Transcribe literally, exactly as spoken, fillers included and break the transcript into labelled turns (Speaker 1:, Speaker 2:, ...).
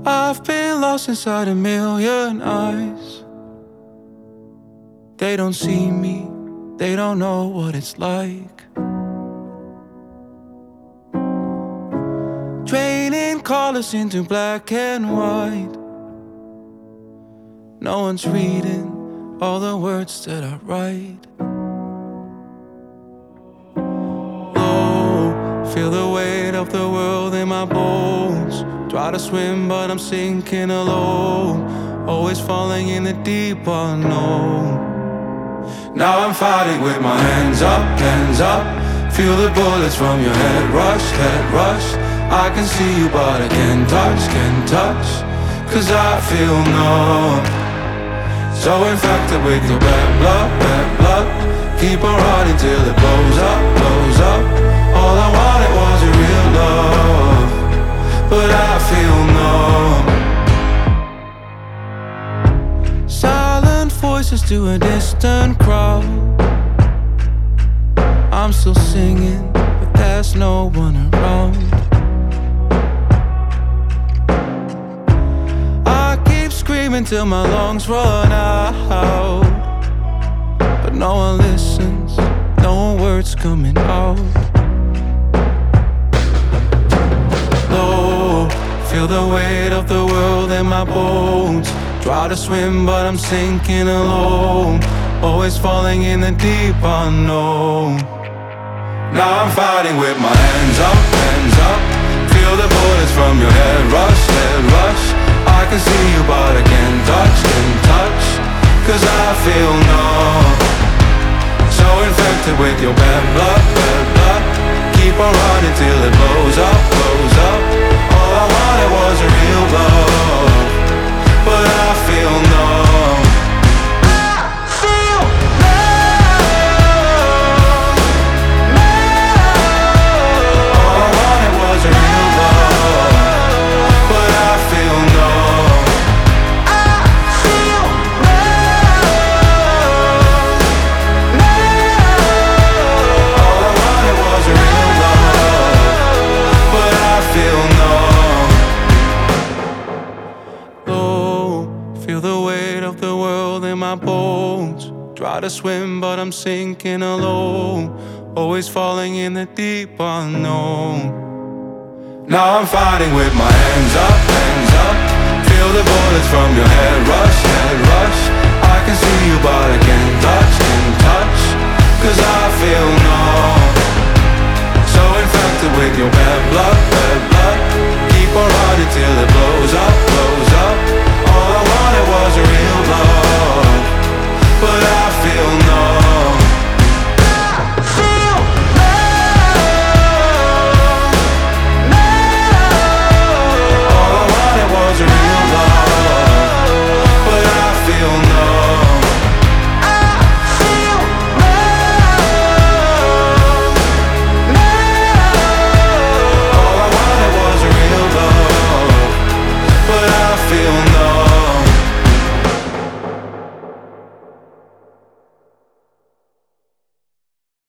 Speaker 1: I've been lost inside a million eyes. They don't see me, they don't know what it's like. Draining colors into black and white. No one's reading all the words that I write. Oh, feel the weight of the world in my bones. Try to swim but I'm sinking alone. Always falling in the deep unknown. Now I'm fighting with my hands up, hands up. Feel the bullets from your head rush, head rush. I can see you but I can't touch, can't touch. Cause I feel numb. So infected with your bad blood, bad blood. Keep on running till it blows up, blows up. All I wanted was a real love, but I feel numb. Silent voices to a distant crowd. I'm still singing, but there's no one around. I keep screaming till my lungs run out, but no one listens, no words coming out. Low, feel the weight of the world in my bones. Try to swim but I'm sinking alone. Always falling in the deep unknown. Now I'm fighting with my hands up, hands up. Feel the bullets from your head rush, head rush. I can see you but I can't touch, can't touch. Cause I feel numb. So infected with your bad blood, bad blood. Keep on running till it blows up, blows up. All I wanted was a real love, but I feel numb. I feel numb, numb. All I wanted was a real love, but I feel numb. I feel numb, numb. All I wanted was a real love, but I feel numb. Oh, feel the weight of the world in my bones. Try to swim but I'm sinking alone. Always falling in the deep unknown. Now I'm fighting with my hands up, hands up. Feel the bullets from your head rush, head rush. I can see you but I can't touch, can't touch. Cause I feel numb. So infected with your bad blood, bad blood. Keep on running